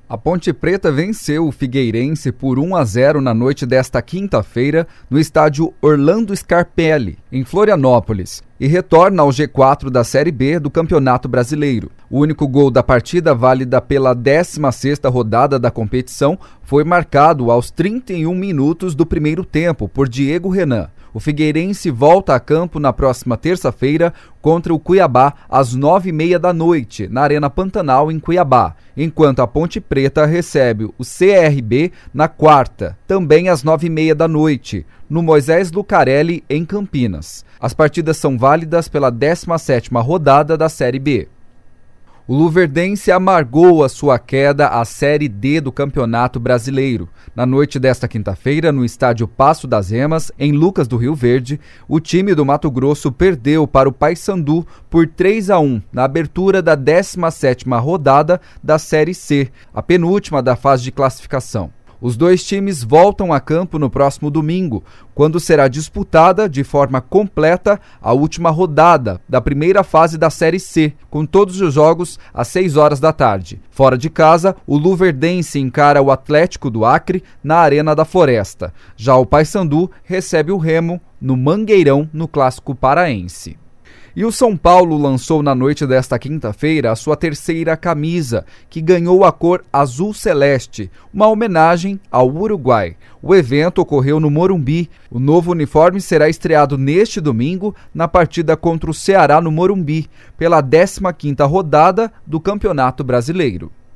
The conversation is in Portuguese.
A Ponte Preta venceu o Figueirense por 1-0 na noite desta quinta-feira no estádio Orlando Scarpelli, em Florianópolis, e retorna ao G4 da Série B do Campeonato Brasileiro. O único gol da partida, válida pela 16ª rodada da competição, foi marcado aos 31 minutos do primeiro tempo por Diego Renan. O Figueirense volta a campo na próxima terça-feira contra o Cuiabá às 9h30 da noite, na Arena Pantanal, em Cuiabá, enquanto a Ponte Preta recebe o CRB na quarta, também às 9h30 da noite, no Moisés Lucarelli, em Campinas. As partidas são válidas pela 17ª rodada da Série B. O luverdense amargou a sua queda à Série D do Campeonato Brasileiro. Na noite desta quinta-feira, no estádio Paço das Emas, em Lucas do Rio Verde, o time do Mato Grosso perdeu para o Paysandu por 3-1 na abertura da 17ª rodada da Série C, a penúltima da fase de classificação. Os dois times voltam a campo no próximo domingo, quando será disputada de forma completa a última rodada da primeira fase da Série C, com todos os jogos às 6h da tarde. Fora de casa, o luverdense encara o Atlético do Acre na Arena da Floresta. Já o Paysandu recebe o Remo no Mangueirão, no Clássico Paraense. E o São Paulo lançou na noite desta quinta-feira a sua terceira camisa, que ganhou a cor azul celeste, uma homenagem ao Uruguai. O evento ocorreu no Morumbi. O novo uniforme será estreado neste domingo na partida contra o Ceará no Morumbi, pela 15ª rodada do Campeonato Brasileiro.